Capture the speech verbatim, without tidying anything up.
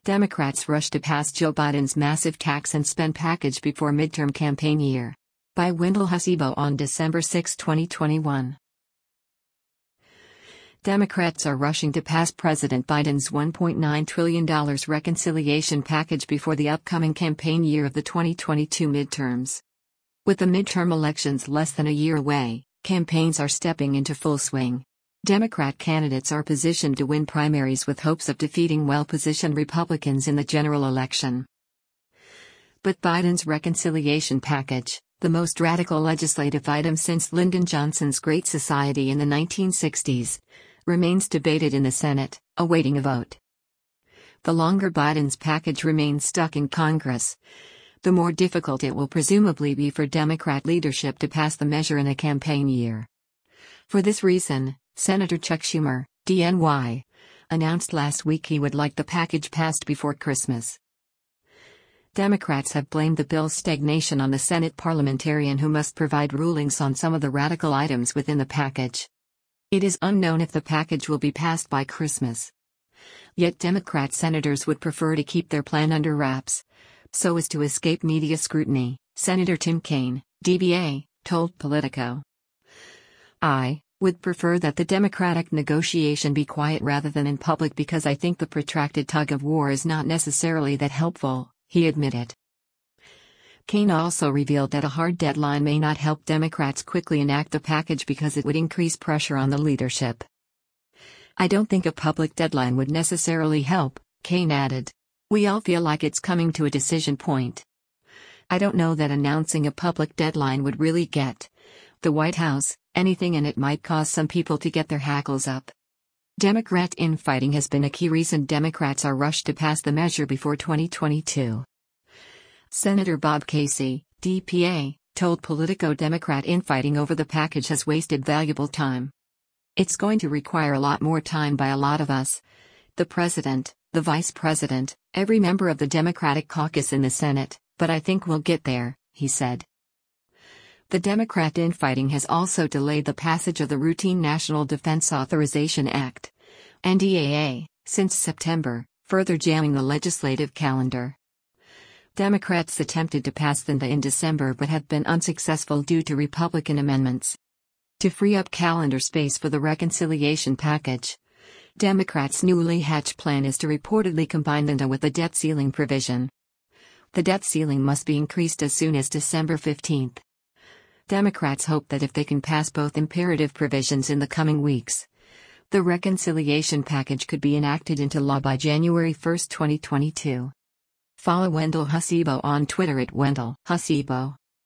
Democrats rush to pass Joe Biden's massive tax and spend package before midterm campaign year. By Wendell Hasibo on December sixth, twenty twenty-one. Democrats are rushing to pass President Biden's one point nine trillion dollars reconciliation package before the upcoming campaign year of the twenty twenty-two midterms. With the midterm elections less than a year away, campaigns are stepping into full swing. Democrat candidates are positioned to win primaries with hopes of defeating well-positioned Republicans in the general election. But Biden's reconciliation package, the most radical legislative item since Lyndon Johnson's Great Society in the nineteen sixties, remains debated in the Senate, awaiting a vote. The longer Biden's package remains stuck in Congress, the more difficult it will presumably be for Democrat leadership to pass the measure in a campaign year. For this reason, Senator Chuck Schumer, D N Y, announced last week he would like the package passed before Christmas. Democrats have blamed the bill's stagnation on the Senate parliamentarian who must provide rulings on some of the radical items within the package. It is unknown if the package will be passed by Christmas. Yet Democrat senators would prefer to keep their plan under wraps, so as to escape media scrutiny, Senator Tim Kaine, D B A, told Politico. I would prefer that the Democratic negotiation be quiet rather than in public because I think the protracted tug-of-war is not necessarily that helpful, he admitted. Kaine also revealed that a hard deadline may not help Democrats quickly enact the package because it would increase pressure on the leadership. I don't think a public deadline would necessarily help, Kaine added. We all feel like it's coming to a decision point. I don't know that announcing a public deadline would really get the White House anything, and it might cause some people to get their hackles up. Democrat infighting has been a key reason Democrats are rushed to pass the measure before twenty twenty-two. Senator Bob Casey, D P A, told Politico Democrat infighting over the package has wasted valuable time. It's going to require a lot more time by a lot of us. The president, the vice president, every member of the Democratic caucus in the Senate, but I think we'll get there, he said. The Democrat infighting has also delayed the passage of the Routine National Defense Authorization Act, N D A A, since September, further jamming the legislative calendar. Democrats attempted to pass the N D A in December but have been unsuccessful due to Republican amendments. To free up calendar space for the reconciliation package, Democrats' newly hatched plan is to reportedly combine the N D A with the debt ceiling provision. The debt ceiling must be increased as soon as December fifteenth. Democrats hope that if they can pass both imperative provisions in the coming weeks, the reconciliation package could be enacted into law by January first, twenty twenty-two. Follow Wendell Hasibo on Twitter at Wendell Hasibo.